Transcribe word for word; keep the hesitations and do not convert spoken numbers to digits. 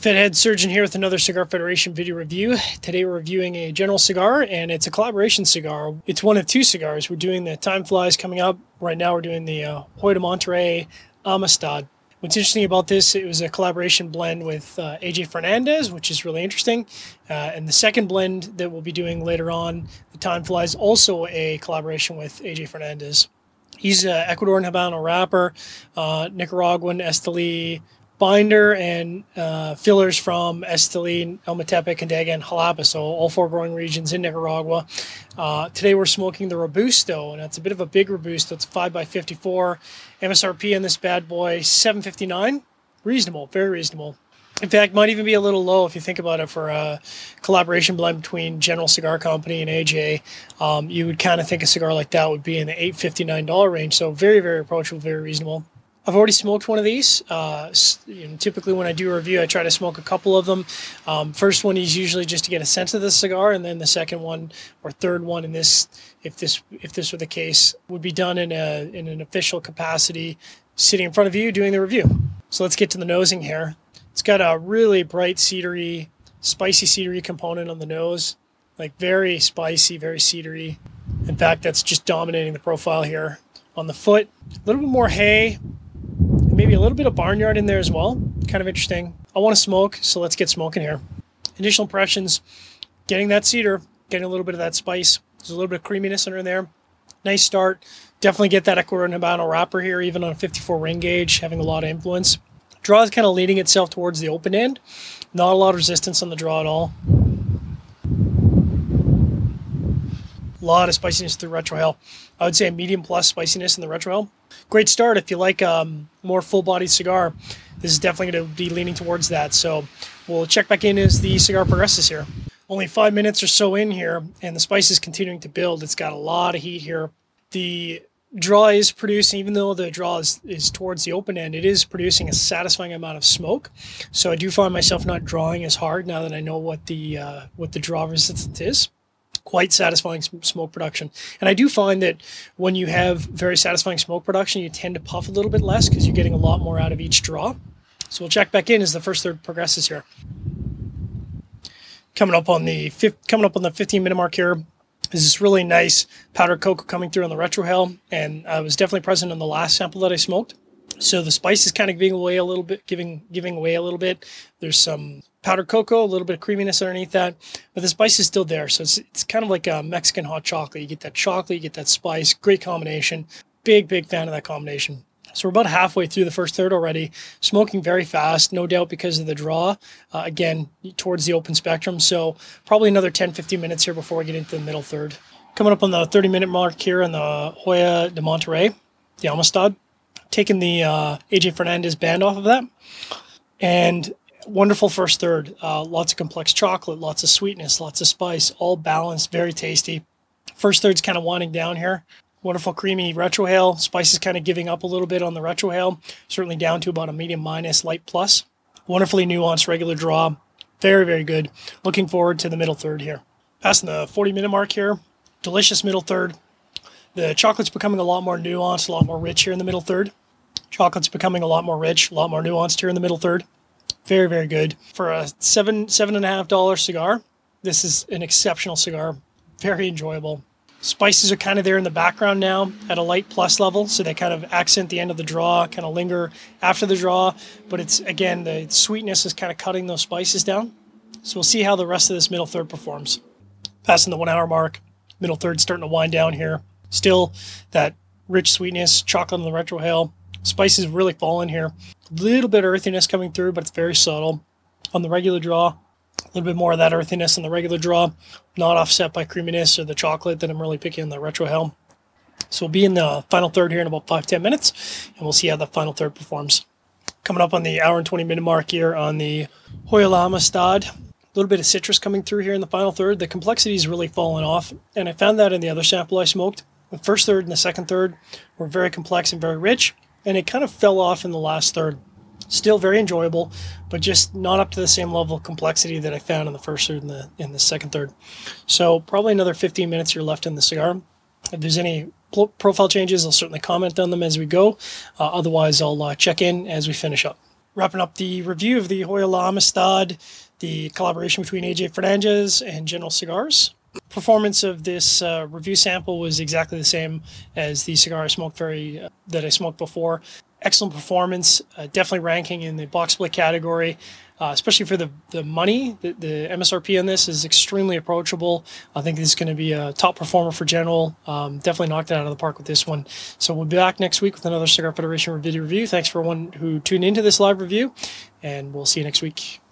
Fathead Surgeon here with another Cigar Federation video review. Today we're reviewing a General cigar, and it's a collaboration cigar. It's one of two cigars. We're doing the Time Flies coming up. Right now we're doing the uh, Hoyo de Monterrey Amistad. What's interesting about this, it was a collaboration blend with uh, A J Fernandez, which is really interesting. Uh, and the second blend that we'll be doing later on, the Time Flies, also a collaboration with A J Fernandez. He's an Ecuadorian Habano wrapper, uh, Nicaraguan Esteli binder, and uh, fillers from Esteli, El Metepe, Condega, and Jalapa, so all four growing regions in Nicaragua. Uh, today we're smoking the Robusto, and it's a bit of a big Robusto. It's five by fifty-four. M S R P on this bad boy, seven fifty-nine. Reasonable, very reasonable. In fact, might even be a little low if you think about it for a collaboration blend between General Cigar Company and A J. Um, you would kind of think a cigar like that would be in the eight fifty-nine dollar range, so very, very approachable, very reasonable. I've already smoked one of these. Uh, you know, typically when I do a review, I try to smoke a couple of them. Um, first one is usually just to get a sense of the cigar, and then the second one or third one, in this, if this if this were the case, would be done in a in an official capacity, sitting in front of you doing the review. So let's get to the nosing here. It's got a really bright cedary, spicy cedary component on the nose, like very spicy, very cedary. In fact, that's just dominating the profile here. On the foot, a little bit more hay. Maybe a little bit of barnyard in there as well. Kind of interesting. I want to smoke, so let's get smoking here. Initial impressions, getting that cedar, getting a little bit of that spice. There's a little bit of creaminess under there. Nice start. Definitely get that Ecuadorian Habano wrapper here, even on a fifty-four ring gauge, having a lot of influence. Draw is kind of leading itself towards the open end. Not a lot of resistance on the draw at all. A lot of spiciness through retrohale. I would say a medium plus spiciness in the retrohale. Great start if you like um, more full-bodied cigar. This is definitely going to be leaning towards that. So we'll check back in as the cigar progresses here. Only five minutes or so in here, and the spice is continuing to build. It's got a lot of heat here. The draw is producing, even though the draw is, is towards the open end, it is producing a satisfying amount of smoke. So I do find myself not drawing as hard now that I know what the uh, what the draw resistance is. Quite satisfying smoke production. And I do find that when you have very satisfying smoke production, you tend to puff a little bit less because you're getting a lot more out of each draw. So we'll check back in as the first third progresses here. Coming up on the coming up on the fifteen minute mark here is this really nice powdered cocoa coming through on the retrohale, and I was definitely present on the last sample that I smoked. So the spice is kind of giving away a little bit, giving giving away a little bit. There's some powdered cocoa, a little bit of creaminess underneath that, but the spice is still there. So it's it's kind of like a Mexican hot chocolate. You get that chocolate, you get that spice. Great combination. Big, big fan of that combination. So we're about halfway through the first third already. Smoking very fast, no doubt because of the draw. Uh, again, towards the open spectrum. So probably another ten, fifteen minutes here before we get into the middle third. Coming up on the thirty minute mark here on the Hoyo de Monterrey, the Amistad. Taking the uh, A J Fernandez band off of that. And wonderful first third. Uh, lots of complex chocolate, lots of sweetness, lots of spice, all balanced, very tasty. First third's kind of winding down here. Wonderful creamy retrohale. Spice is kind of giving up a little bit on the retrohale. Certainly down to about a medium minus, light plus. Wonderfully nuanced regular draw. Very, very good. Looking forward to the middle third here. Passing the forty minute mark here. Delicious middle third. The chocolate's becoming a lot more nuanced, a lot more rich here in the middle third. Chocolate's becoming a lot more rich, a lot more nuanced here in the middle third. Very, very good. For a seven, seven and a half dollar cigar, this is an exceptional cigar. Very enjoyable. Spices are kind of there in the background now at a light plus level, so they kind of accent the end of the draw, kind of linger after the draw. But it's, again, the sweetness is kind of cutting those spices down. So we'll see how the rest of this middle third performs. Passing the one hour mark, middle third starting to wind down here. Still that rich sweetness, chocolate on the retrohale. Spices really falling here. A little bit of earthiness coming through, but it's very subtle. On the regular draw, a little bit more of that earthiness on the regular draw, not offset by creaminess or the chocolate that I'm really picking on the retrohale. So we'll be in the final third here in about five to ten minutes, and we'll see how the final third performs. Coming up on the hour and twenty minute mark here on the Hoyo de Amistad. A little bit of citrus coming through here in the final third. The complexity is really falling off, and I found that in the other sample I smoked. The first third and the second third were very complex and very rich, and it kind of fell off in the last third. Still very enjoyable, but just not up to the same level of complexity that I found in the first third and the, in the second third. So probably another fifteen minutes here left in the cigar. If there's any profile changes, I'll certainly comment on them as we go. Uh, otherwise, I'll uh, check in as we finish up. Wrapping up the review of the Hoyo La Amistad, the collaboration between A J Fernandez and General Cigars. Performance of this uh, review sample was exactly the same as the cigar I smoked very uh, that I smoked before. Excellent performance, uh, definitely ranking in the box split category, uh, especially for the, the money. The, the M S R P on this is extremely approachable. I think this is going to be a top performer for General. Um, definitely knocked it out of the park with this one. So we'll be back next week with another Cigar Federation video review. Thanks for one who tuned into this live review, and we'll see you next week.